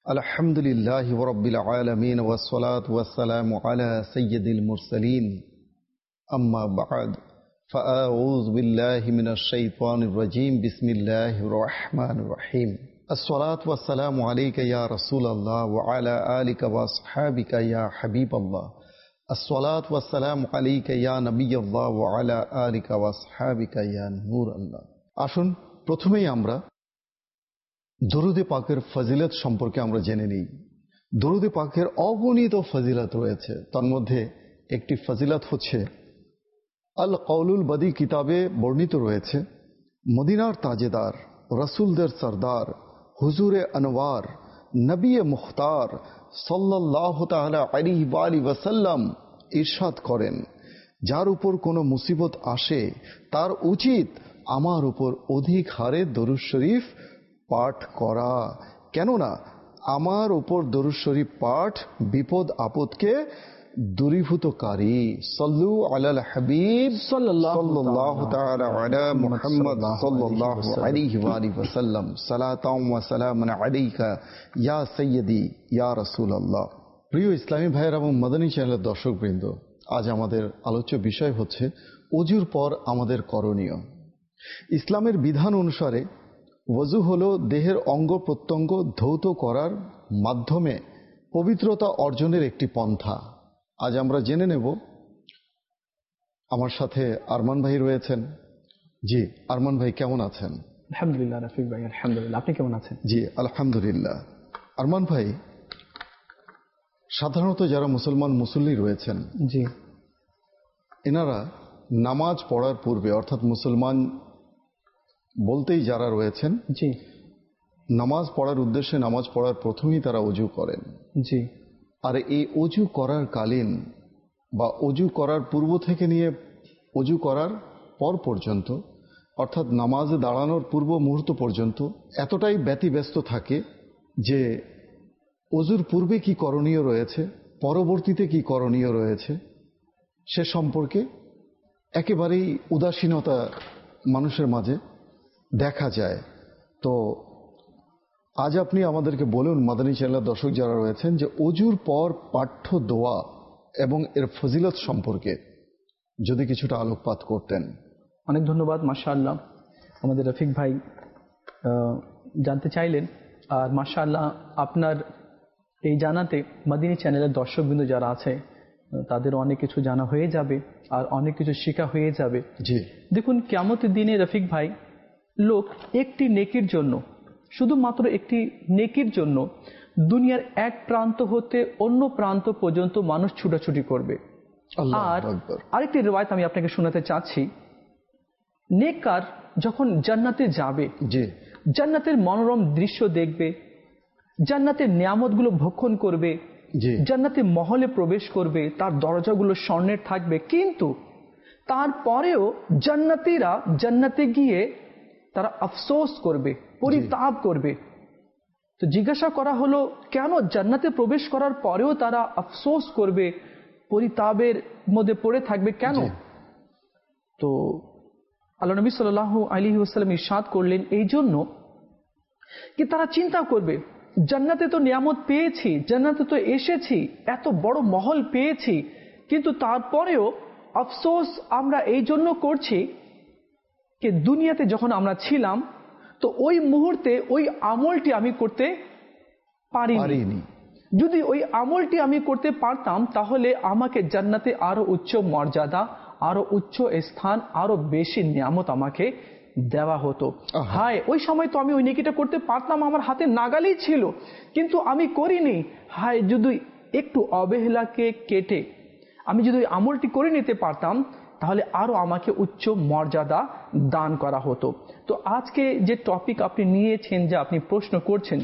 আলহামদুলিল্লাহি রাব্বিল আলামিন ওয়াসসালাতু ওয়াসসালামু আলা সাইয়্যিদিল মুরসালিন আম্মা বা'দ ফাআউযু বিল্লাহি মিনাশ শাইতানির রাজীম বিসমিল্লাহির রহমানির রহিম আসসালাতু ওয়াসসালামু আলাইকা ইয়া রাসূলাল্লাহ ওয়া আলা আলিকা ওয়া আসহাবিকা ইয়া হাবিবাল্লাহ আসসালাতু ওয়াসসালামু আলাইকা ইয়া নবিয়াল্লাহ ওয়া আলা আলিকা ওয়া আসহাবিকা ইয়া নূরাল্লাহ। আসুন প্রথমেই আমরা দরুদে পাকের ফজিলত সম্পর্কে আমরা জেনে নিই। দরুদে পাকের অগণিত ফজিলত রয়েছে, তার মধ্যে একটি ফজিলত হচ্ছে আল কওলুল বদী কিতাবে বর্ণিত রয়েছে, মদিনার তাজেদার, রসুলদের সরদার, হুজুরে আনওয়ার, নবী মুখতার সাল্লাল্লাহু তাআলা আলাইহি ওয়া আলিহি ওয়াসাল্লাম ইরশাদ করেন, যার উপর কোনো মুসিবত আসে তার উচিত আমার উপর অধিক হারে দরুদ শরীফ পাঠ করা, কেননা আমার উপর দরুদ শরীফ পাঠ বিপদ আপদকে দূরীভূতকারী। সাল্লু আলাল হাবিব সাল্লাল্লাহু তাআলা আলা মুহাম্মদ সাল্লাল্লাহু আলাইহি ওয়া আলিহি ওয়াসাল্লাম সালাতাম ওয়া সালামান আলাইকা ইয়া সাইয়্যিদি ইয়া রাসূলুল্লাহ। প্রিয় ইসলামী ভাইয়েরা এবং মাদানী চ্যানেলের দর্শকবৃন্দ, আজ আমাদের আলোচ্য বিষয় হচ্ছে ওযুর পর আমাদের করণীয়। ইসলামের বিধান অনুসারে ওযু হলো দেহের অঙ্গ প্রত্যঙ্গ ধৌত করার মাধ্যমে পবিত্রতা অর্জনের একটি পন্থা। আজ আমরা জেনে নেব, আমার সাথে আরমান ভাই রয়েছেন। জি আরমান ভাই, কেমন আছেন? আলহামদুলিল্লাহ রফিক ভাই, আলহামদুলিল্লাহ। আপনি কেমন আছেন? জি আলহামদুলিল্লাহ। আরমান ভাই, সাধারণত যারা মুসলমান মুসল্লি রয়েছেন, জি, এনারা নামাজ পড়ার পূর্বে, অর্থাৎ মুসলমান বলতেই যারা রয়েছেন, জি, নামাজ পড়ার উদ্দেশ্যে নামাজ পড়ার প্রথমেই তারা অজু করেন। জি। আর এই অজু করার কালীন বা অজু করার পূর্ব থেকে নিয়ে অজু করার পর পর্যন্ত, অর্থাৎ নামাজে দাঁড়ানোর পূর্ব মুহূর্ত পর্যন্ত এতটাই ব্যতিব্যস্ত থাকে যে অজুর পূর্বে কি করণীয় রয়েছে, পরবর্তীতে কি করণীয় রয়েছে সে সম্পর্কে একেবারেই উদাসীনতা মানুষের মাঝে দেখা যায়। তো আজ আপনি আমাদেরকে বলুন, মাদানী চ্যানেলের দর্শক যারা রয়েছেন, যে অজুর পর পাঠ্য দোয়া এবং এর ফজিলত সম্পর্কে যদি কিছুটা আলোকপাত করতেন। অনেক ধন্যবাদ। মাশাআল্লাহ, আমাদের রফিক ভাই জানতে চাইলেন, আর মাশাআল্লাহ আপনার এই জানাতে মাদানী চ্যানেলের দর্শকবৃন্দ যারা আছে তাদের অনেক কিছু জানা হয়ে যাবে আর অনেক কিছু শেখা হয়ে যাবে। জি দেখুন, কিয়ামতের দিনে রফিক ভাই, লোক একটি নেকির জন্য, শুধুমাত্র একটি নেকির জন্য দুনিয়ার এক প্রান্ত হতে অন্য প্রান্ত পর্যন্ত মানুষ ছুটাছুটি করবে। আর আরেকটি রিওয়ায়াত আমি আপনাকে শোনাতে চাচ্ছি, নেককার যখন জান্নাতে যাবে, জান্নাতের মনোরম দৃশ্য দেখবে, জান্নাতের নিয়ামতগুলো ভক্ষণ করবে, জান্নাতের মহলে প্রবেশ করবে, তার দরজাগুলো স্বর্ণের থাকবে, কিন্তু তারপরেও জান্নাতীরা জান্নাতে গিয়ে তারা আফসোস করবে, পরিতাপ করবে। তো জিজ্ঞাসা করা হলো, কেন জান্নাতে প্রবেশ করার পরেও তারা আফসোস করবে, পরিতাপের মধ্যে পড়ে থাকবে কেন? তো আল্লাহ নবী সাল্লাল্লাহু আলাইহি ওয়াসাল্লাম ইরশাদ করলেন, এই জন্য কি তারা চিন্তা করবে, জান্নাতে তো নিয়ামত পেয়েছি, জান্নাতে তো এসেছি, এত বড় মহল পেয়েছি, কিন্তু তারপরেও আফসোস আমরা এই জন্য করছি যে দুনিয়াতে যখন আমরা ছিলাম তো ওই মুহূর্তে ওই আমলটি আমি করতে পারিনি। যদি ওই আমলটি আমি করতে পারতাম তাহলে আমাকে জান্নাতে আরো উচ্চ মর্যাদা, আরো উচ্চ স্থান, আরো বেশি নিয়ামত আমাকে দেওয়া হতো। হায়, ওই সময় তো আমি ওই নেকিটা করতে পারতাম, আমার হাতে নাগালেই ছিল, কিন্তু আমি করিনি। হায়, যদি একটু অবহেলাকে কেটে আমি যদি ওই আমলটি করে নিতে পারতাম তাহলে আরো আমাকে উচ্চ মর্যাদা দান করা হতো। তো আজকে যে টপিক আপনি নিয়েছেন, যে আপনি প্রশ্ন করছেন,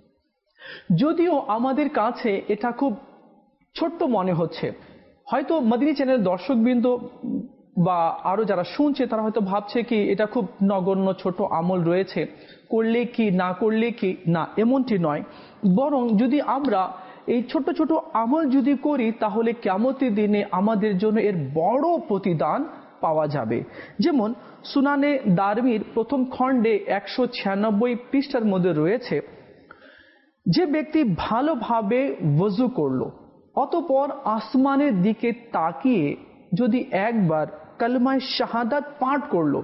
যদিও আমাদের কাছে এটা খুব ছোট্ট মনে হচ্ছে, হয়তো মাদানী চ্যানেল দর্শকবৃন্দ বা আরো যারা শুনছে তারা হয়তো ভাবছে কি এটা খুব নগণ্য ছোট আমল রয়েছে, করলে কি না করলে কি না, এমনটি নয়। বরং যদি আমরা এই ছোট ছোট আমল যদি করি তাহলে কিয়ামতের দিনে আমাদের জন্য এর বড় প্রতিদান পাওয়া যাবে। যেমন সুনানে দারমির প্রথম খণ্ডে 196 পৃষ্ঠার মধ্যে রয়েছে, যে ব্যক্তি ভালোভাবে ওযু করলো, অতঃপর আসমানের দিকে তাকিয়ে যদি একবার কালেমায়ে শাহাদাত পাঠ করলো,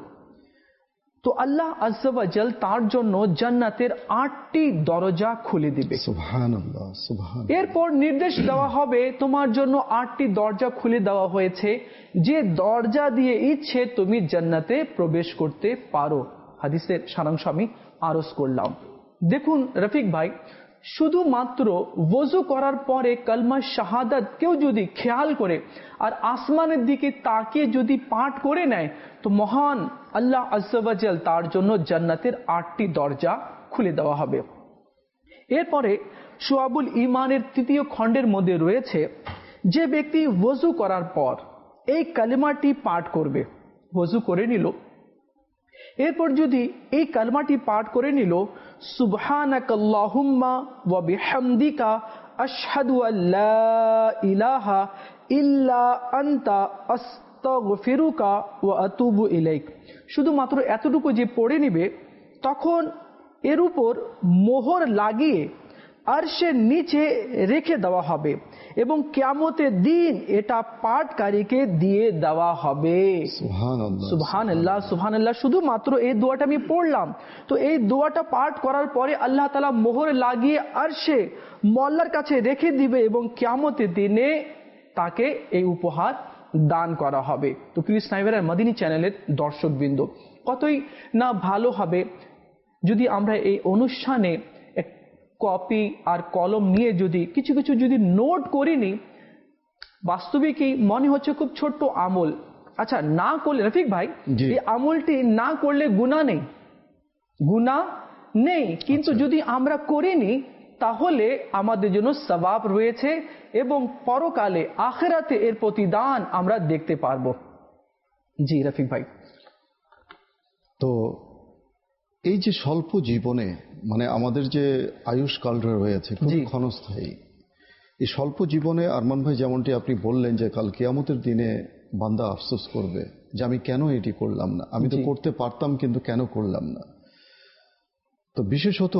তো আল্লাহ আযজা ওয়া জাল তার জন্য জান্নাতের 8টি দরজা খুলে দিবে। সুবহানাল্লাহ, সুবহানাল্লাহ। এরপর নির্দেশ দেওয়া হবে, তোমার জন্য 8টি দরজা খুলে দেওয়া হয়েছে, যে দরজা দিয়ে ইচ্ছে তুমি জান্নাতে প্রবেশ করতে পারো। হাদিসের সারাংশ আমি আরজ করলাম। দেখুন রফিক ভাই, শুধুমাত্র ওযু করার পরে কালমা শাহাদাত কেউ যদি খেয়াল করে আর আসমানের দিকে তাকিয়ে যদি পাঠ করে নেয়, তো মহান আল্লাহ আযজা ওয়া জাল তার জন্য জান্নাতের 8টি দরজা খুলে দেওয়া হবে। এরপরে শুআবুল ঈমানের 3য় খণ্ডের মধ্যে রয়েছে, যে ব্যক্তি ওযু করার পর এই কালেমাটি পাঠ করবে, ওযু করে নিল, এরপর যদি এই কালেমাটি পাঠ করে নিল, সুবহানাকাল্লাহুম্মা ওয়া বিহামদিকা আশহাদু আল্লা ইলাহা ইল্লা আনতা আস্তাগফিরুকা ওয়া আতুবু ইলাইক, শুধুমাত্র এতটুকু যে পড়ে নিবে, তখন এর উপর মোহর লাগিয়ে আরশের নিচে রেখে দেওয়া হবে এবং কিয়ামতের দিন এটা পাঠকারীকে দিয়ে দেওয়া হবে। সুবহানাল্লাহ, সুবহানাল্লাহ, সুবহানাল্লাহ। শুধুমাত্র এই দোয়াটা আমি পড়লাম, তো এই দোয়াটা পাঠ করার পরে আল্লাহ তাআলা মোহর লাগিয়ে আরশে মওলার কাছে রেখে দিবে এবং কিয়ামতের দিনে তাকে এই উপহার দান করা হবে। তো প্রিয় স্নাইভার মদিনী চ্যানেলের দর্শকবৃন্দ, কতই না ভালো হবে যদি আমরা এই অনুষ্ঠানে কপি আর কলম নিয়ে যদি কিছু কিছু যদি নোট করিনি। বাস্তবিকই মনে হচ্ছে খুব ছোট্ট আমল। আচ্ছা, না করলে রফিক ভাই, এই আমলটি না করলে গুনাহ নেই, গুনাহ নেই, কিন্তু যদি আমরা করিনি তাহলে আমাদের জন্য সওয়াব রয়েছে এবং পরকালে আখিরাতে এর প্রতিদান আমরা দেখতে পারবো। জি রফিক ভাই। তো এই যে স্বল্প জীবনে, মানে আমাদের যে আয়ুষ্কালটা রয়েছে খুব ক্ষণস্থায়ী, এই স্বল্প জীবনে আরমান ভাই যেমনটি আপনি বললেন যে কাল কিয়ামতের দিনে বান্দা আফসোস করবে যে আমি কেন এটি করলাম না, আমি তো করতে পারতাম কিন্তু কেন করলাম না। তো বিশেষত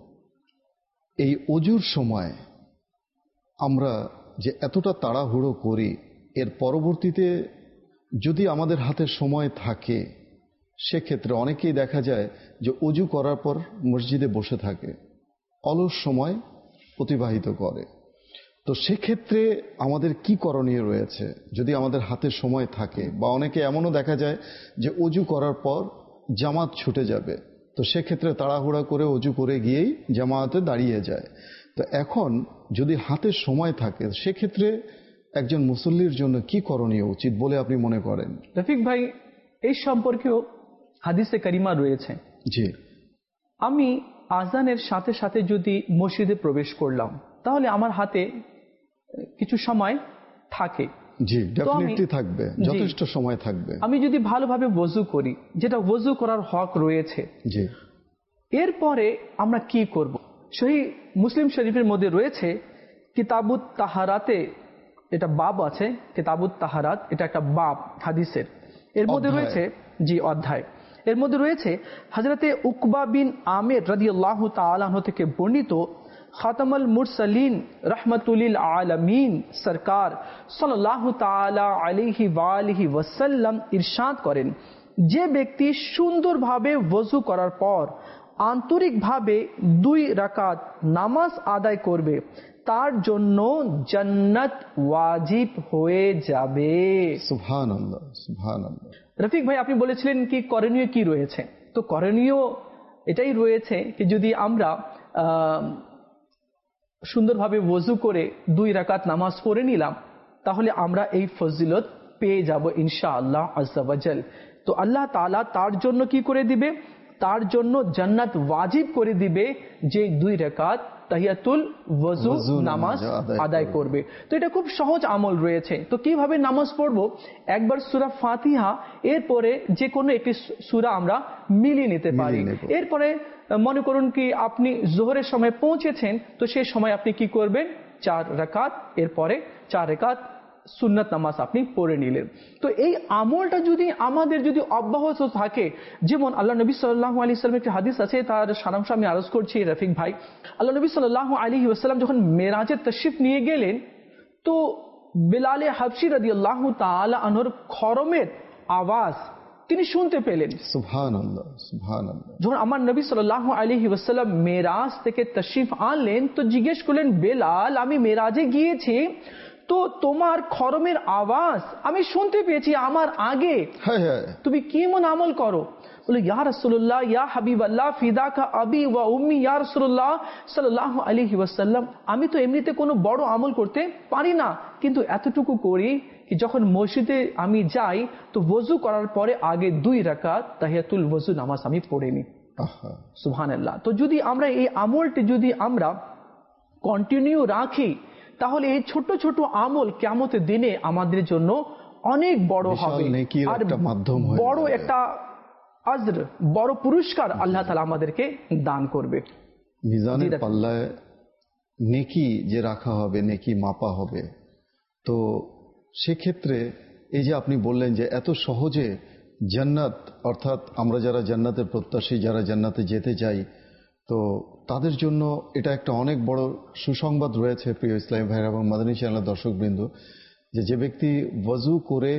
এই অজুর সময় আমরা যে এতটা তাড়াহুড়ো করি, এর পরবর্তীতে যদি আমাদের হাতে সময় থাকে, সেক্ষেত্রে অনেকেই দেখা যায় যে অজু করার পর মসজিদে বসে থাকে, অলস সময় অতিবাহিত করে। তো সেক্ষেত্রে আমাদের কি করণীয় রয়েছে যদি আমাদের হাতে সময় থাকে? বা অনেকে এমনও দেখা যায় যে অজু করার পর জামাত ছুটে যাবে, তো সেক্ষেত্রে তাড়াহুড়া করে অজু করে গিয়েই জামাতে দাঁড়িয়ে যায়। তো এখন যদি হাতে সময় থাকে, সেক্ষেত্রে একজন মুসল্লির জন্য কি করণীয় উচিত বলে আপনি মনে করেন? রফিক ভাই, এই সম্পর্কেও হাদিসে কারিমা রয়েছে। জি, আমি আজানের সাথে সাথে যদি মসজিদে প্রবেশ করলাম, তাহলে আমার হাতে কিছু সময় থাকে। জি, ডেফিনেটলি থাকবে, যথেষ্ট সময় থাকবে। আমি যদি ভালোভাবে ওযু করি, যেটা ওযু করার হক রয়েছে, জি, এরপরে আমরা কি করব? সহিহ মুসলিম শরীফের মধ্যে রয়েছে কিতাবুত তাহারাতে, এটা বাব আছে, কিতাবুত তাহারাত, এটা একটা বাব হাদিসের, এর মধ্যে রয়েছে অধ্যায়, এর মধ্যে রয়েছে হযরতে উকবা বিন আমির রাদিয়াল্লাহু তাআলা আনহু থেকে বর্ণিত, খাতামুল মুরসালিন রাহমাতুল আলামিন সরকার সাল্লাল্লাহু তাআলা আলাইহি ওয়া আলিহি ওয়াসাল্লাম ইরশাদ করেন, যে ব্যক্তি সুন্দরভাবে ওযু করার পর আন্তরিকভাবে 2 রাকাত নামাজ আদায় করবে, তার জন্য জান্নাত ওয়াজিব হয়ে যাবে। সুবহানাল্লাহ, সুবহানাল্লাহ। রফিক ভাই, আপনি বলেছিলেন কি করণীয় কি রয়েছে? তো করণীয় এটাই রয়েছে কি যদি আমরা সুন্দরভাবে ওযু করে 2 রাকাত নামাজ পড়ে নিলাম, তাহলে আমরা এই ফজিলত পেয়ে যাব ইনশাআল্লাহ আযজা ওয়া জাল। তো আল্লাহ তাআলা তার জন্য কি করে দিবে? তার জন্য জান্নাত ওয়াজিব করে দিবে, যে 2 রাকাত তাহিয়াতুল ওযু নামাজ আদায় করবে। তো এটা খুব সহজ আমল রয়েছে। তো কিভাবে নামাজ পড়বো? একবার সূরা ফাতিহা, এরপরে যে কোনো একটি সূরা আমরা মিলিয়ে নিতে পারি। এরপরে মনে করুন কি আপনি যোহরের সময় পৌঁছেছেন, তো সেই সময় আপনি কি করবেন? 4 রাকাত, এরপরে 4 রাকাত সুন্নাত নামাজ আপনি পড়ে নিলেন। তো এই আমলটা যদি আমাদের যদি অব্যাহত থাকে, যেমন আল্লাহ নবী সাল্লাল্লাহু আলাইহি ওয়াসাল্লামের একটি হাদিস আছে, তার সারাংশ আমি আরজ করছি রফিক ভাই। আল্লাহ নবী সাল্লাল্লাহু আলাইহি ওয়াসাল্লাম যখন মেরাজে তাশরিফ নিয়ে গেলেন, তো বেলালে হাবশি রাদিয়াল্লাহু তাআলা আনহুর খরমের আওয়াজ তিনি শুনতে পেলেন। সুবহানাল্লাহ, সুবহানাল্লাহ। যখন আমার নবী সাল্লাল্লাহু আলাইহি ওয়াসাল্লাম মেরাজ থেকে তাশরিফ আনলেন, তো জিজ্ঞেস করলেন, বেলাল, আমি মেরাজে গিয়েছি, তো তোমার খরমের আওয়াজ আমি শুনতে পেয়েছি আমার আগে, তুমি কি মন আমল করো? বলে, ইয়া রাসূলুল্লাহ, ইয়া হাবিবাল্লাহ, ফিদাকা আবি ওয়া উম্মি, ইয়া রাসূলুল্লাহ সাল্লাল্লাহু আলাইহি ওয়াসাল্লাম, আমি তো এমনিতে কোনো বড় আমল করতে পারি না, কিন্তু এতটুকু করি কি যখন মসজিদে আমি যাই তো ওযু করার পরে আগে 2 রাকাত তাহিয়াতুল ওযু নামাজ আমি পড়ে নিই। সুবহানাল্লাহ। তো যদি আমরা এই আমলটি যদি আমরা কন্টিনিউ রাখি, তাহলে এই ছোট ছোট আমল কিয়ামতের দিনে আমাদের জন্য অনেক বড় হবে, আর বড় একটা আজর, বড় পুরস্কার আল্লাহ তাআলা আমাদেরকে দান করবে। মিজানের পাল্লায় নেকি যে রাখা হবে, নেকি মাপা হবে, তো সেক্ষেত্রে এই যে আপনি বললেন যে এত সহজে জান্নাত, অর্থাৎ আমরা যারা জান্নাতের প্রত্যাশী, যারা জান্নাতে যেতে চাই, তো তাদের জন্য এটা একটা অনেক বড় সুসংবাদ রয়েছে প্রিয় ইসলামী ভাইরা এবং মাদানী চ্যানেলের দর্শকবৃন্দ, যে ব্যক্তি ওযু করে,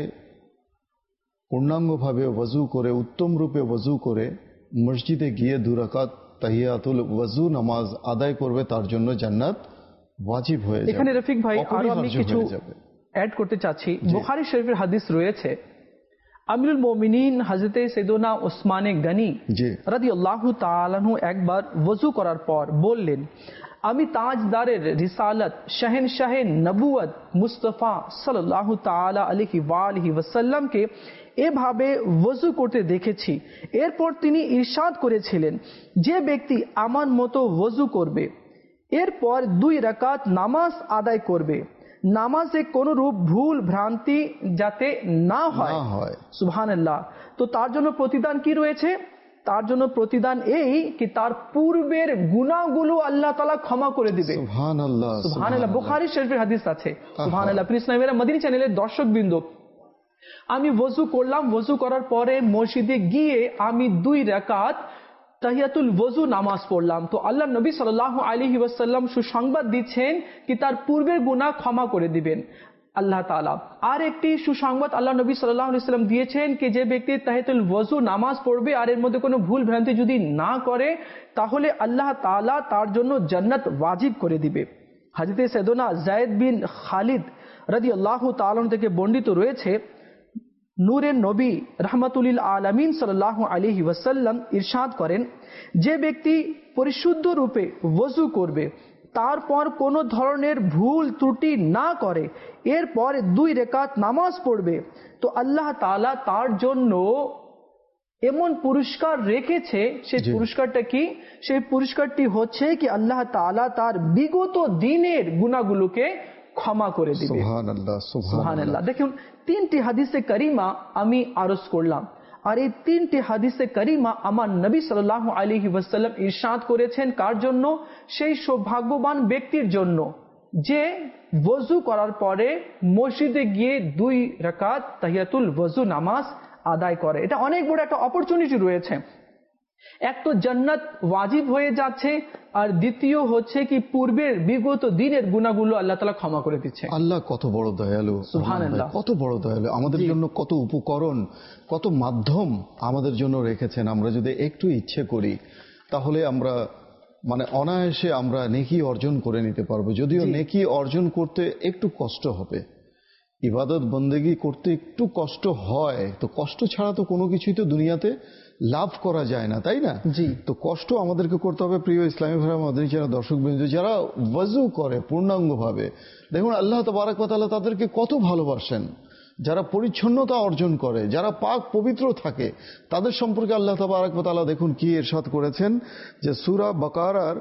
পূর্ণাঙ্গভাবে ওযু করে, উত্তম রূপে ওযু করে মসজিদে গিয়ে 2 রাকাত তাহিয়াতুল ওযু নামাজ আদায় করবে, তার জন্য জান্নাত ওয়াজিব হয়ে যাবে। এখানে রফিক ভাই আরো আমি কিছু অ্যাড করতে চাচ্ছি। বুখারী শরীফের হাদিস রয়েছে, আমিরুল মুমিনিন হযরতে সাইয়েদনা উসমানে গনি রাদিয়াল্লাহু তাআলা আনহু একবার ওযু করার পর বললেন, আমি তাজদারের রিসালাত, শাহেনশাহে নবুয়ত মুস্তাফা সাল্লাল্লাহু তাআলা আলাইহি ওয়া আলিহি ওয়াসাল্লামকে এভাবে ওযু করতে দেখেছি। এরপর তিনি ইরশাদ করেছিলেন, যে ব্যক্তি আমার মতো ওযু করবে, এরপর 2 রাকাত নামাজ আদায় করবে, নামাজে কোন রূপ ভুল ভ্রান্তি যাতে না হয়। সুবহানাল্লাহ। তো তার জন্য প্রতিদান কি রয়েছে? তার জন্য প্রতিদান এই কি তার পূর্বের গুনাহগুলো আল্লাহ তাআলা ক্ষমা করে দিবে। সুবহানাল্লাহ, সুবহানাল্লাহ। বুখারী শরীফের হাদিস আছে। সুবহানাল্লাহ। প্রিয় ইসলামীরা, মদিনী চ্যানেলের দর্শকবৃন্দ, আমি ওযু করলাম, ওযু করার পরে মসজিদে গিয়ে আমি 2 রাকাত তাহিয়াতুল ওযু নামাজ পড়লাম, তো আল্লাহ নবী সাল্লাল্লাহু আলাইহি ওয়াসাল্লাম সুসংবাদ দিচ্ছেন কি তার পূর্বের গুনাহ ক্ষমা করে দিবেন আল্লাহ তাআলা। আর একটি সুসংবাদ আল্লাহ নবী সাল্লাল্লাহু আলাইহি ওয়াসাল্লাম দিয়েছেন কি যে ব্যক্তি তাহিয়াতুল ওযু নামাজ পড়বে আর এর মধ্যে কোনো ভুল ভ্রান্তি যদি না করে, তাহলে আল্লাহ তাআলা তার জন্য জান্নাত ওয়াজিব করে দিবে। হযরত সাইয়েদনা যায়েদ বিন খালিদ রাদিয়াল্লাহু তাআলা থেকে বর্ণিত রয়েছে, নূরের নবী রাহমাতুল আলামিন সাল্লাল্লাহু আলাইহি ওয়াসাল্লাম ইরশাদ করেন, যে ব্যক্তি পরিশুদ্ধ রূপে ওযু করবে, তারপর কোনো ধরনের ভুল ত্রুটি না করে, এরপর 2 রাকাত নামাজ পড়বে, তো আল্লাহ তাআলা তার জন্য এমন পুরস্কার রেখেছে। সেই পুরস্কারটা কি? সেই পুরস্কারটি হচ্ছে কি আল্লাহ তাআলা তার বিগত দিনের গুনাহগুলোকে ক্ষমা করে দিবে। সুবহানাল্লাহ, সুবহানাল্লাহ। দেখুন, 3টি হাদিসে কারিমা আমি আরজ করলাম, আর এই 3টি হাদিসে কারিমা আমার নবী সাল্লাল্লাহু আলাইহি ওয়াসাল্লাম ইরশাদ করেছেন কার জন্য? সেই সৌভাগ্যবান ব্যক্তির জন্য যে ওযু করার পরে মসজিদে গিয়ে 2 রাকাত তাহিয়াতুল ওযু নামাজ আদায় করে। এটা অনেক বড় একটা অপরচুনিটি রয়েছে। এক তো জান্নাত ওয়াজিব হয়ে যাচ্ছে, আর দ্বিতীয় হচ্ছে কি পূর্বের বিগত দিনের গুনাহগুলো আল্লাহ তাআলা ক্ষমা করে দিচ্ছে। আল্লাহ কত বড় দয়ালু, সুবহানাল্লাহ, কত বড় দয়ালু, আমাদের জন্য কত উপকরণ, কত মাধ্যম আমাদের জন্য রেখেছেন। আমরা যদি একটু ইচ্ছে করি তাহলে আমরা অনায়াসে আমরা নেকি অর্জন করে নিতে পারবো। যদিও নেকি অর্জন করতে একটু কষ্ট হবে, ইবাদত বন্দেগী করতে একটু কষ্ট হয়, তো কষ্ট ছাড়া তো কোনো কিছুই তো দুনিয়াতে লাভ করা যায় না, তাই না? তো কষ্ট আমাদেরকে করতে হবে। প্রিয় ইসলামী ভাইরা, মাদানী চ্যানেলের দর্শকবৃন্দ, যারা ওযু করে পূর্ণাঙ্গভাবে, দেখুন আল্লাহ তাবারক ওয়া তাআলা তাদেরকে কত ভালোবাসেন। যারা পরিচ্ছন্নতা অর্জন করে, যারা পাক পবিত্র থাকে, তাদের সম্পর্কে আল্লাহ তাবারক ওয়া তাআলা দেখুন কি ইরশাদ করেছেন, যে সূরা বাকারার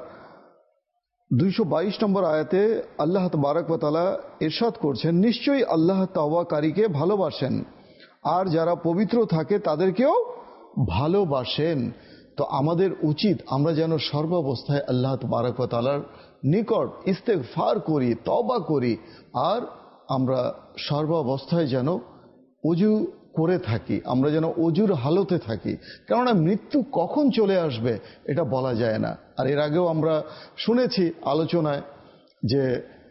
222 নম্বর আয়াতে আল্লাহ তাবারক ওয়া তাআলা ইরশাদ করছেন, নিশ্চয়ই আল্লাহ তাওবাকারীকে ভালোবাসেন আর যারা পবিত্র থাকে তাদেরকেও ভালোবাসেন। তো আমাদের উচিত আমরা যেন সর্বাবস্থায় আল্লাহ তাবারক ওয়া তাআলার নিকট ইস্তেগফার করি, তওবা করি, আর আমরা সর্বাবস্থায় যেন অজু করে থাকি, আমরা যেন অজুর হালতে থাকি, কেননা মৃত্যু কখন চলে আসবে এটা বলা যায় না। আর এর আগেও আমরা শুনেছি আলোচনায় যে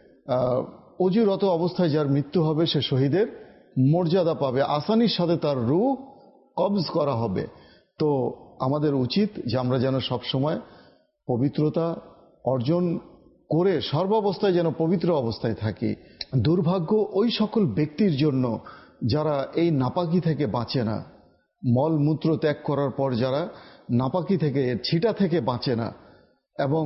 অজুরত অবস্থায় যার মৃত্যু হবে সে শহীদের মর্যাদা পাবে, আসানির সাথে তার রূহ কবজ করা হবে। তো আমাদের উচিত যে আমরা যেন সবসময় পবিত্রতা অর্জন করে সর্বাবস্থায় যেন পবিত্র অবস্থায় থাকি। দুর্ভাগ্য ওই সকল ব্যক্তির জন্য যারা এই নাপাকি থেকে বাঁচে না, মলমূত্র ত্যাগ করার পর যারা নাপাকি থেকে, ছিটা থেকে বাঁচে না, এবং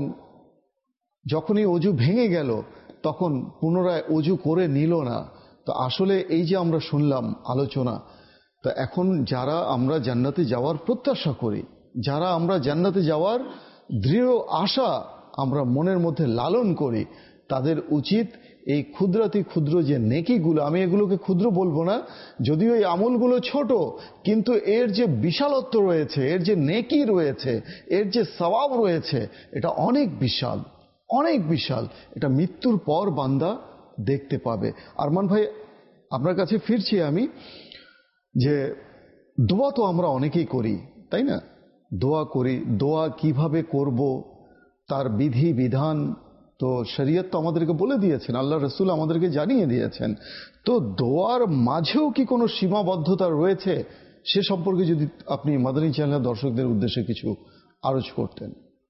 যখনই অজু ভেঙে গেল তখন পুনরায় অজু করে নিল না। তো আসলে এই যে আমরা শুনলাম আলোচনা, তো এখন যারা আমরা জান্নাতে যাওয়ার প্রত্যাশা করি, যারা আমরা জান্নাতে যাওয়ার দৃঢ় আশা আমরা মনের মধ্যে লালন করি, তাদের উচিত এই ক্ষুদ্রাতি ক্ষুদ্র যে নেকিগুলো, আমি এগুলোকে ক্ষুদ্র বলবো না, যদিও এই আমলগুলো ছোট, কিন্তু এর যে বিশালত্ব রয়েছে, এর যে নেকি রয়েছে, এর যে সওয়াব রয়েছে, এটা অনেক বিশাল, অনেক বিশাল। এটা মৃত্যুর পর বান্দা দেখতে পাবে। আরমান ভাই, আপনার কাছে ফিরছি আমি, যে দোয়া তো আমরা অনেকেই করি, তাই না? দোয়া করি, দোয়া কিভাবে করব তার বিধি বিধান তো শরীয়ত তো আমাদেরকে বলে দিয়েছেন, আল্লাহ রসুল আমাদেরকে জানিয়ে দিয়েছেন। তো দোয়ার মাঝেও কি কোনো সীমাবদ্ধতা রয়েছে, সে সম্পর্কে যদি আপনি মাদানী চ্যানেলের দর্শকদের উদ্দেশ্যে কিছু আলোচ করতেন।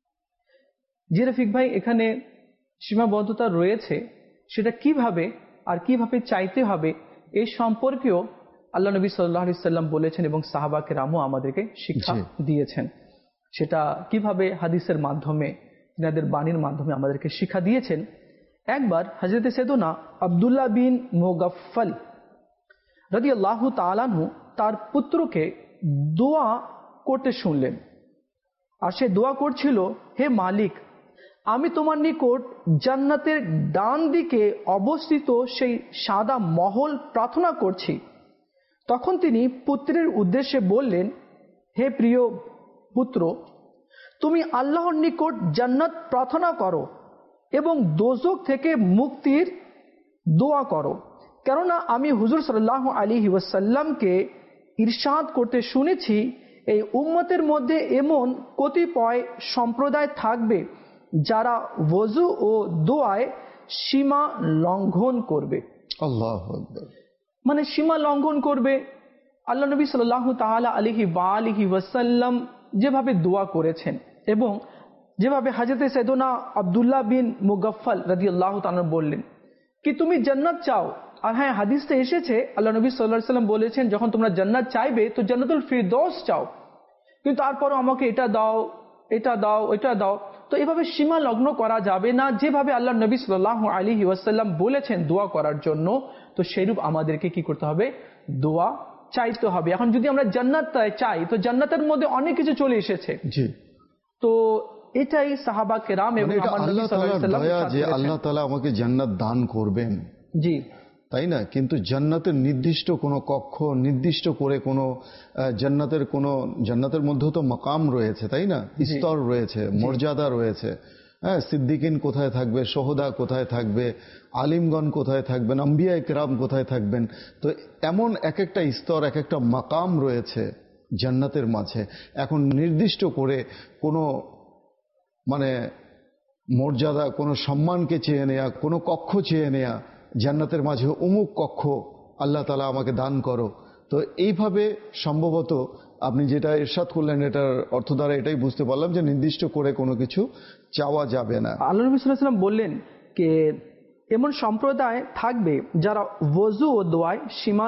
জি রফিক ভাই, এখানে সীমাবদ্ধতা রয়েছে, সেটা কিভাবে আর কিভাবে চাইতে হবে এই সম্পর্কেও আল্লাহ নবী সাল্লাল্লাহু আলাইহি সাল্লাম বলেছেন এবং সাহাবা কেরামও আমাদেরকে শিক্ষা দিয়েছেন। সেটা কিভাবে হাদিসের মাধ্যমে, তিনাদের বাণীর মাধ্যমে আমাদেরকে শিক্ষা দিয়েছেন। একবার হযরত সাইয়েদনা আব্দুল্লাহ বিন মুগাফফাল রাদিয়াল্লাহু তাআলা আনহু তার পুত্রকে দোয়া করতে শুনলেন। আর সে দোয়া করছিল, হে মালিক, আমি তোমার নিকট জান্নাতের ডান দিকে অবস্থিত সেই সাদা মহল প্রার্থনা করছি। তখন তিনি পুত্রের উদ্দেশ্যে বললেন, হে প্রিয় পুত্র, তুমি আল্লাহর নিকট জান্নাত প্রার্থনা করো এবং দোজখ থেকে মুক্তির দোয়া করো, কেননা আমি হুজুর সাল্লাল্লাহু আলাইহি ওয়াসাল্লামকে ইরশাদ করতে শুনেছি, এই উম্মতের মধ্যে এমন কতিপয় সম্প্রদায় থাকবে যারা ওযু ও দোয়ায় সীমা লঙ্ঘন করবে। আল্লাহু আকবার। মানে সীমা লঙ্ঘন করবে। আল্লাহ নবী সাল্লাল্লাহু তাআলা আলাইহি ওয়াসাল্লাম যেভাবে দোয়া করেছেন এবং যেভাবে হযরত সাইয়েদনা আব্দুল্লাহ বিন মুগাফফাল রাদিয়াল্লাহু তাআলা বললেন কি তুমি জান্নাত চাও, আর হ্যাঁ, হাদিসে এসেছে আল্লাহ নবী সাল্লাল্লাহু আলাইহি ওয়াসাল্লাম বলেছেন, যখন তোমরা জান্নাত চাইবে তো জান্নাতুল ফিরদৌস চাও, কিন্তু তারপরও আমাকে এটা দাও, এটা দাও, এটা দাও। তো এভাবে সীমা লগ্ন করা যাবে না। যেভাবে আল্লাহ নবী সাল্লাল্লাহু আলাইহি ওয়াসাল্লাম বলেছেন দোয়া করার জন্য, তো সেইরূপ আমাদেরকে কি করতে হবে? দোয়া চাইতে হবে। এখন যদি আমরা জান্নাত চাই, তো জান্নাতের মধ্যে অনেক কিছু চলে এসেছে। জি, তো এটাই সাহাবা কেরাম এবং আল্লাহ তাআলার দয়া যে আল্লাহ তাআলা আমাকে জান্নাত দান করবেন, জি, তাই না? কিন্তু জান্নাতের নির্দিষ্ট কোনো কক্ষ, নির্দিষ্ট করে কোনো জান্নাতের মধ্যেও তো মাকাম রয়েছে, তাই না? স্তর রয়েছে, মর্যাদা রয়েছে। হ্যাঁ, সিদ্দিকিন কোথায় থাকবে, সোহদা কোথায় থাকবে, আলিমগণ কোথায় থাকবেন, আম্বিয়া কিরাম কোথায় থাকবেন। তো এমন এক একটা স্তর, এক একটা মাকাম রয়েছে জান্নাতের মাঝে। এখন নির্দিষ্ট করে কোনো মানে মর্যাদা, কোনো সম্মানকে চেয়ে নেয়া, কোনো কক্ষ চেয়ে নেয়া, জান্নাতের মাঝে অমুক কক্ষ আল্লাহ তাআলা আমাকে দান করো, তো এইভাবে সম্ভবত আপনি যেটা ইরশাদ করলেন এটার অর্থ দ্বারা এটাই বুঝতে পারলাম যে নির্দিষ্ট করে কোনো কিছু চাওয়া যাবে না। আল্লাহ নবী সাল্লাল্লাহু আলাইহি ওয়াসাল্লাম বললেন যে এমন সম্প্রদায় থাকবে যারা ওযু ও দোয়ায় সীমা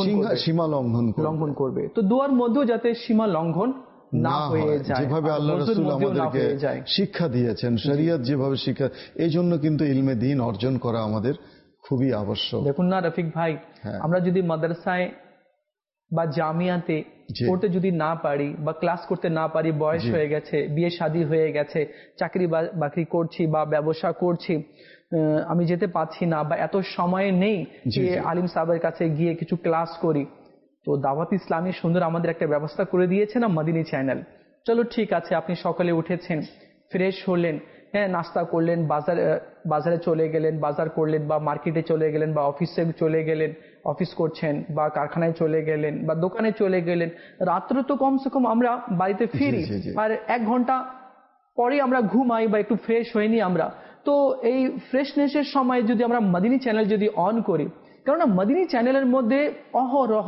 লঙ্ঘন করবে। তো দোয়ার মধ্যেও যাতে সীমা লঙ্ঘন না হয়ে যায়, যেভাবে আল্লাহ রাসূল আমাদেরকে শিক্ষা দিয়েছেন, শরীয়ত যেভাবে শিক্ষা, এই জন্য কিন্তু ইলমে দ্বীন অর্জন করা আমাদের খুবই আবশ্যক। দেখুন না রফিক ভাই, আমরা যদি মাদ্রাসায় বা জামিয়াতে পড়তে যদি না পারি বা ক্লাস করতে না পারি, বয়স হয়ে গেছে, বিয়ে শাদী হয়ে গেছে, চাকরি বাকরি করছি বা ব্যবসা করছি, আমি যেতে পারছি না বা এত সময় নেই যে আলিম সাহেবের কাছে গিয়ে কিছু ক্লাস করি, তো দাওয়াত ইসলামী সুন্দর আমাদের একটা ব্যবস্থা করে দিয়েছে না মাদিনী চ্যানেল। চলো ঠিক আছে, আপনি সকালে উঠেছেন, ফ্রেশ হলেন, হ্যাঁ, নাস্তা করলেন, বাজারে চলে গেলেন, বাজার করলেন, বা মার্কেটে চলে গেলেন, বা অফিসে চলে গেলেন, অফিস করছেন, বা কারখানায় চলে গেলেন, বা দোকানে চলে গেলেন, রাত্রে তো কমসে কম আমরা বাড়িতে ফিরি, আর 1 ঘন্টা পরে আমরা ঘুমাই বা একটু ফ্রেশ হয়নি আমরা। তো এই ফ্রেশনেসের সময় যদি আমরা মদিনী চ্যানেল যদি অন করি, কেননা মদিনী চ্যানেলের মধ্যে অহরহ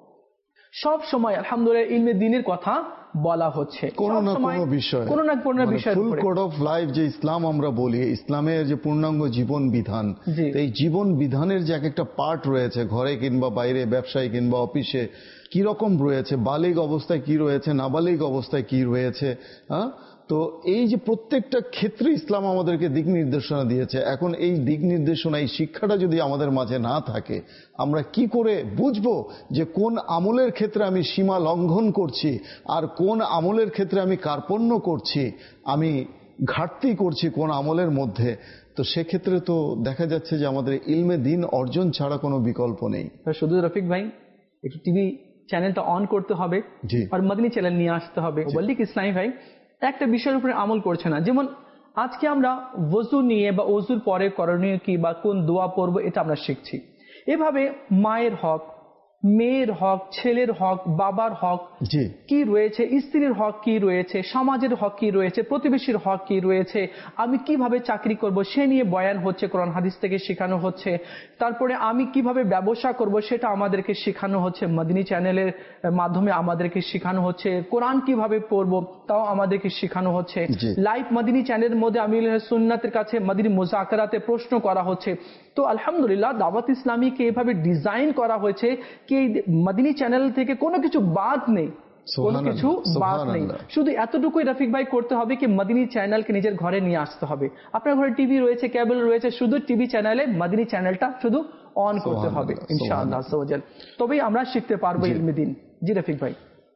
সব সময় আলহামদুলিল্লাহ ইলমে দ্বীনের কথা বলা হচ্ছে, কোনো না কোনো বিষয় ফুল কোড অফ লাইফ যে ইসলাম আমরা বলি, ইসলামের যে পূর্ণাঙ্গ জীবন বিধান, এই জীবন বিধানের যে একটা পার্ট রয়েছে ঘরে কিংবা বাইরে, ব্যবসায় কিংবা অফিসে, কি রকম রয়েছে, বালিগ অবস্থায় কি রয়েছে, নাবালিগ অবস্থায় কি রয়েছে, হ্যাঁ, তো এই যে প্রত্যেকটা ক্ষেত্রে ইসলাম আমাদেরকে দিক নির্দেশনা দিয়েছে। এখন এই দিক নির্দেশনা, এই শিক্ষাটা যদি আমাদের মাঝে না থাকে, আমরা কি করে বুঝবো যে কোন আমলের ক্ষেত্রে আমি সীমা লঙ্ঘন করছি আর কোন আমলের ক্ষেত্রে আমি কার্পণ্য করছি, আমি ঘাটতি করছি কোন আমলের মধ্যে? তো সেক্ষেত্রে তো দেখা যাচ্ছে যে আমাদের ইলমে দ্বীন অর্জন ছাড়া কোনো বিকল্প নেই। শুধু রফিক ভাই একটু টিভি চ্যানেলটা অন করতে হবে আর মদিনী চ্যানেল নিয়ে আসতে হবে। বললি কি ইসলামী ভাই একটা বিষয়ের উপরে আমল করছে না। যেমন আজকে আমরা ওযু নিয়ে বা ওযুর পরে করণীয় কি বা কোন দোয়া পড়বো এটা আমরা শিখছি। এভাবে মায়ের হক, মেয়ের হক, ছেলের হক, বাবার হক কি রয়েছে, স্ত্রীর হক কি রয়েছে, সমাজের হক কি রয়েছে, প্রতিবেশীর হক কি রয়েছে, আমি কিভাবে চাকরি করব সে নিয়ে বয়ান হচ্ছে, কোরআন হাদিস থেকে শেখানো হচ্ছে। তারপরে আমি কিভাবে ব্যবসা করব সেটা আমাদেরকে শেখানো হচ্ছে, মদিনী চ্যানেলের মাধ্যমে আমাদেরকে শেখানো হচ্ছে। কোরআন কিভাবে পড়বো তাও আমাদেরকে শেখানো হচ্ছে। লাইভ মদিনী চ্যানেলের মধ্যে আমি সুন্নাতের কাছে মদিনী মুযাকারাতে প্রশ্ন করা হচ্ছে। তো আলহামদুলিল্লাহ দাওয়াত ইসলামীকে এভাবে ডিজাইন করা হয়েছে কি মদিনী চ্যানেল থেকে কোনো কিছু বাদ নেই, কোনো কিছু বাদ নেই। শুধু এতটুকুই রফিক ভাই করতে হবে কি মদিনী চ্যানেলকে নিজের ঘরে নিয়ে আসতে হবে। আপনার ঘরে টিভি রয়েছে, কেবল রয়েছে, শুধু টিভি চ্যানেলে মদিনী চ্যানেলটা শুধু অন করতে হবে ইনশাআল্লাহ আযজা ওয়া জাল, তবেই আমরা শিখতে পারবো ইলমে দ্বীন। জি রফিক ভাই।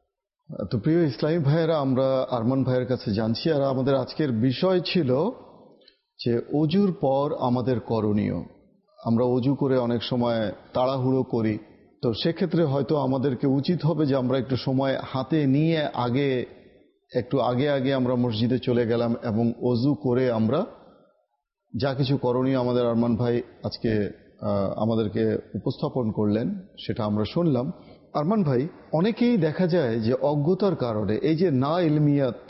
তো প্রিয় ইসলামী ভাইয়েরা, আমরা আরমান ভাইয়ের কাছে জানছি, আর আমাদের আজকের বিষয় ছিল যে অজুর পর আমাদের করণীয়। আমরা অজু করে অনেক সময় তাড়াহুড়ো করি, তো সেক্ষেত্রে হয়তো আমাদেরকে উচিত হবে যে আমরা একটু সময় হাতে নিয়ে একটু আগে আমরা মসজিদে চলে গেলাম এবং অজু করে আমরা যা কিছু করণীয় আমাদের আরমান ভাই আজকে আমাদেরকে উপস্থাপন করলেন সেটা আমরা শুনলাম। আরমান ভাই, অনেকেই দেখা যায় যে অজ্ঞতার কারণে এই যে না ইলমিয়াত,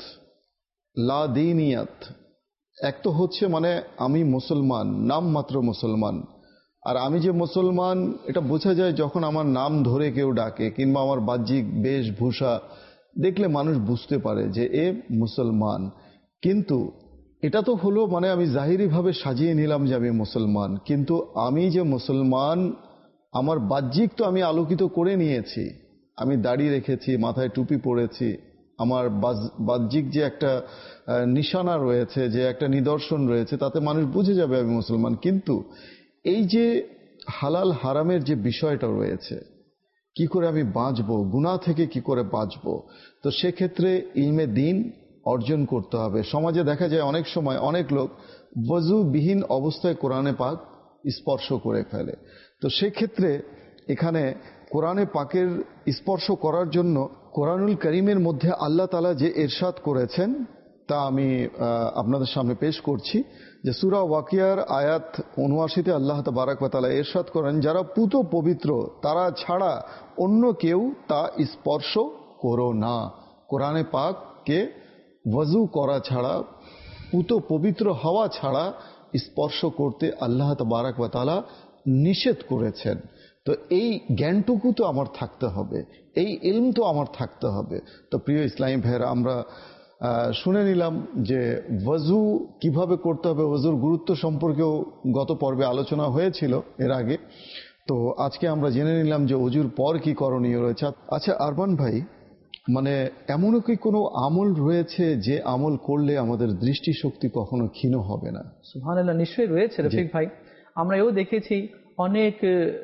লা দীনিয়াত, এক তো হচ্ছে মানে আমি মুসলমান, নাম মাত্র মুসলমান, আর আমি যে মুসলমান এটা বোঝা যায় যখন আমার নাম ধরে কেউ ডাকে কিংবা আমার বাহ্যিক বেশভূষা দেখলে মানুষ বুঝতে পারে যে এ মুসলমান। কিন্তু এটা তো হলো মানে আমি জাহিরিভাবে সাজিয়ে নিলাম যে আমি মুসলমান, কিন্তু আমি যে মুসলমান আমার বাহ্যিক তো আমি আলোকিত করে নিয়েছি, আমি দাড়ি রেখেছি, মাথায় টুপি পরেছি, আমার বাহ্যিক যে একটা নিশানা রয়েছে, যে একটা নিদর্শন রয়েছে, তাতে মানুষ বুঝে যাবে আমি মুসলমান। কিন্তু এই যে হালাল হারামের যে বিষয়টা রয়েছে, কি করে আমি বাঁচবো, গুনাহ থেকে কি করে বাঁচবো, তো সেক্ষেত্রে ইলমে দ্বীন অর্জন করতে হবে। সমাজে দেখা যায় অনেক সময় অনেক লোক ওযুবিহীন অবস্থায় কোরআনে পাক স্পর্শ করে ফেলে। তো সেক্ষেত্রে এখানে কোরআনে পাকের স্পর্শ করার জন্য কোরআনুল কারীমের মধ্যে আল্লাহ তাআলা যে ইরশাদ করেছেন তা আমি আপনাদের সামনে পেশ করছি। যে সূরা ওয়াকিয়ার আয়াত ৭৯-তে আল্লাহ তাবারক ওয়া তাআলা ইরশাদ করেন, যারা পুত পবিত্র তারা ছাড়া অন্য কেউ তা স্পর্শ করো না। কোরআনে পাককে ওযু করা ছাড়া, পুত পবিত্র হওয়া ছাড়া স্পর্শ করতে আল্লাহ তাবারক ওয়া তাআলা নিষেধ করেছেন। তো এই জ্ঞানটুকু তো আমার থাকতে হবে, এই ইলম তো আমার থাকতে হবে। তো প্রিয় ইসলামী ভাইয়েরা, আমরা শুনে নিলাম যে ওযু কিভাবে করতে হবে, ওযুর গুরুত্ব সম্পর্কেও গত পর্বে আলোচনা হয়েছিল এর আগে। তো আজকে আমরা জেনে নিলাম যে ওযুর পর কি করণীয় রয়েছে। আচ্ছা আরমান ভাই, মানে এমনও কি কোনো আমল রয়েছে যে আমল করলে আমাদের দৃষ্টিশক্তি কখনো ক্ষীণ হবে না? সুবহানাল্লাহ, নিশ্চয়ই রয়েছে রফিক ভাই। আমরা এও দেখেছি অনেক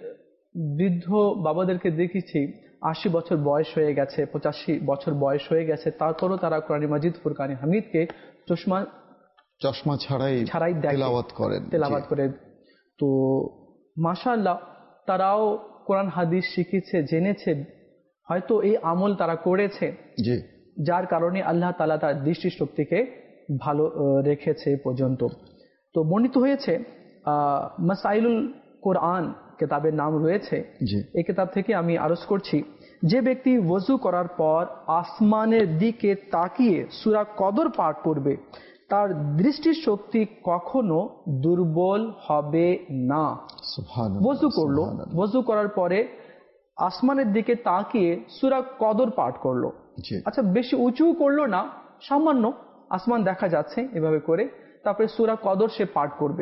বৃদ্ধ বাবাদেরকে দেখেছি ৮০ বছর বয়স হয়ে গেছে, ৮৫ বছর বয়স হয়ে গেছে, তারপরও তারা কোরআন মাজিদ ফুরকান হামিদকে চশমা ছাড়াই তেলাওয়াত করে। তো মাশাআল্লাহ, তারাও কোরআন হাদিস শিখেছে, জেনেছে, হয়তো এই আমল তারা করেছে, যার কারণে আল্লাহ তাআলা তার দৃষ্টিশক্তিকে ভালো রেখেছে পর্যন্ত। তো বর্ণিত হয়েছে মাসাইলুল কোরআন কিতাবের নাম রয়েছে, এই কিতাব থেকে আমি আরজ করছি, যে ব্যক্তি ওযু করার পর আসমানের দিকে তাকিয়ে সূরা কদর পাঠ করবে তার দৃষ্টিশক্তি কখনো দুর্বল হবে না। ওযু করলো, ওযু করার পরে আসমানের দিকে তাকিয়ে সূরা কদর পাঠ করলো, আচ্ছা বেশি উঁচু করলো না, সামান্য আসমান দেখা যাচ্ছে এভাবে করে, তারপরে সূরা কদর সে পাঠ করবে।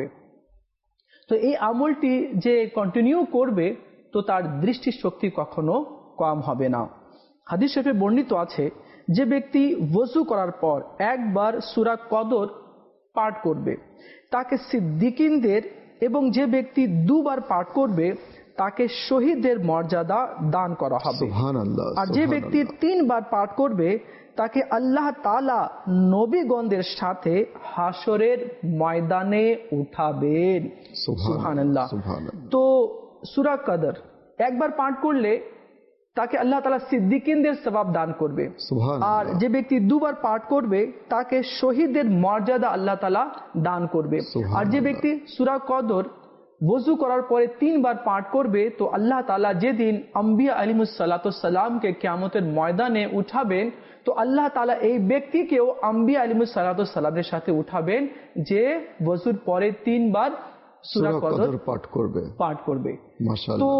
তো এই আমলটি যে কন্টিনিউ করবে তো তার দৃষ্টিশক্তি কখনো কম হবে না। হাদিস শরীফে বর্ণিত আছে, যে ব্যক্তি ওযু করার পর একবার সূরা কদর পাঠ করবে তাকে সিদ্দিকিনদের, এবং যে ব্যক্তি দুবার পাঠ করবে তাকে শহীদদের মর্যাদা দান করা হবে। আর যে ব্যক্তি 3 বার পাঠ করবে তাকে আল্লাহ তাআলা নবীগণদের সাথে হাসরের ময়দানে উঠাবেন। সুবহানাল্লাহ। তো সূরা কদর একবার পাঠ করলে তাকে আল্লাহ তাআলা সিদ্দিকিনদের সওয়াব দান করবে, আর যে ব্যক্তি 2 বার পাঠ করবে তাকে শহীদদের মর্যাদা আল্লাহ তাআলা দান করবে। আর যে ব্যক্তি সূরা কদর ওযু করার পরে 3 বার পাঠ করবে তো আল্লাহ তাআলা যেদিন আম্বিয়া আলাইহিস সালাতু সালামকে কিয়ামতের ময়দানে উঠাবেন তো আল্লাহ তাআলা এই ব্যক্তিকেও আম্বিয়া আলাইহিস সালাতু সালামের সাথে উঠাবেন যে ওযুর পরে 3 বার সূরা কদর পাঠ করবে। মাশাআল্লাহ। তো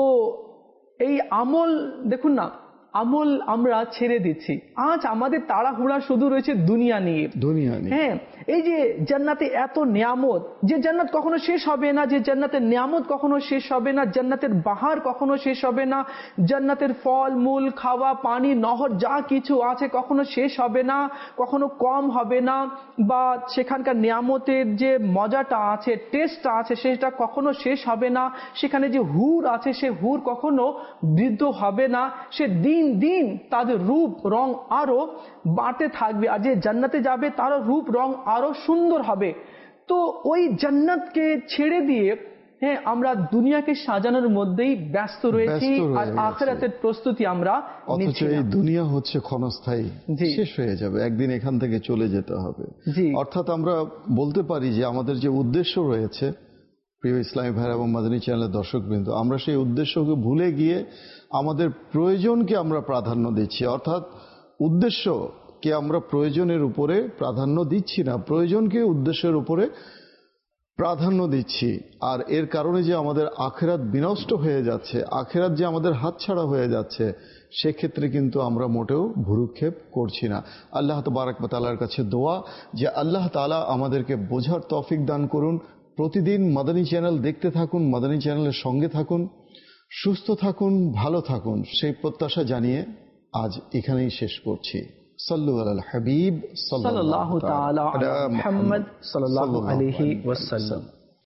এই আমল দেখুন না, আমল আমরা ছেড়ে দিচ্ছি, আজ আমাদের তাড়াহুড়া শুধু রয়েছে দুনিয়া নিয়ে। হ্যাঁ, এই যে জান্নাতে এত নিয়ামত, যে জান্নাত কখনো শেষ হবে না, যে জান্নাতের নিয়ামত কখনো শেষ হবে না, জান্নাতের বাহার কখনো শেষ হবে না, জান্নাতের ফল মূল খাওয়া পানি নহর যা কিছু আছে কখনো শেষ হবে না, কখনো কম হবে না, বা সেখানকার নিয়ামতের যে মজাটা আছে, টেস্টটা আছে সেটা কখনো শেষ হবে না, সেখানে যে হুর আছে সে হুর কখনো বৃদ্ধ হবে না, সে দিন দিন তাদের রূপ রং আরো বাড়তে থাকবে, আর যে জান্নাতে যাবে তারও রূপ রং আরো সুন্দর হবে। তো ওই জান্নাতকে ছেড়ে দিয়ে হ্যাঁ আমরা দুনিয়াকে সাজানোর মধ্যেই ব্যস্ত রয়েছি, আর আখিরাতের প্রস্তুতি আমরা নিচ্ছি না। এই দুনিয়া হচ্ছে ক্ষণস্থায়ী, শেষ হয়ে যাবে, একদিন এখান থেকে চলে যেতে হবে। অর্থাৎ আমরা বলতে পারি যে আমাদের যে উদ্দেশ্য রয়েছে, প্রিয় ইসলামী ভাইরা এবং মাদানী চ্যানেলের দর্শকবৃন্দ, আমরা সেই উদ্দেশ্যকে ভুলে গিয়ে আমাদের প্রয়োজনকে আমরা প্রাধান্য দিচ্ছি। অর্থাৎ উদ্দেশ্যকে আমরা প্রয়োজনের উপরে প্রাধান্য দিচ্ছি না, প্রয়োজনকে উদ্দেশ্যের উপরে প্রাধান্য দিচ্ছি। আর এর কারণে যে আমাদের আখিরাত বিনষ্ট হয়ে যাচ্ছে, আখিরাত যে আমাদের হাতছাড়া হয়ে যাচ্ছে, সেক্ষেত্রে কিন্তু আমরা মোটেও ভ্রুক্ষেপ করছি না। আল্লাহ তাবারক ওয়া তাআলার কাছে দোয়া যে আল্লাহ তাআলা আমাদেরকে বোঝার তৌফিক দান করুন। প্রতিদিন মাদানী চ্যানেল দেখতে থাকুন, মাদানী চ্যানেলের সঙ্গে থাকুন, সুস্থ থাকুন, ভালো থাকুন, সেই প্রত্যাশা জানিয়ে আজ এখানেই শেষ করছি। সাল্লু আলাল হাবিব সাল্লাল্লাহু তাআলা আলা মুহাম্মদ সাল্লাল্লাহু আলাইহি ওয়াসাল্লাম।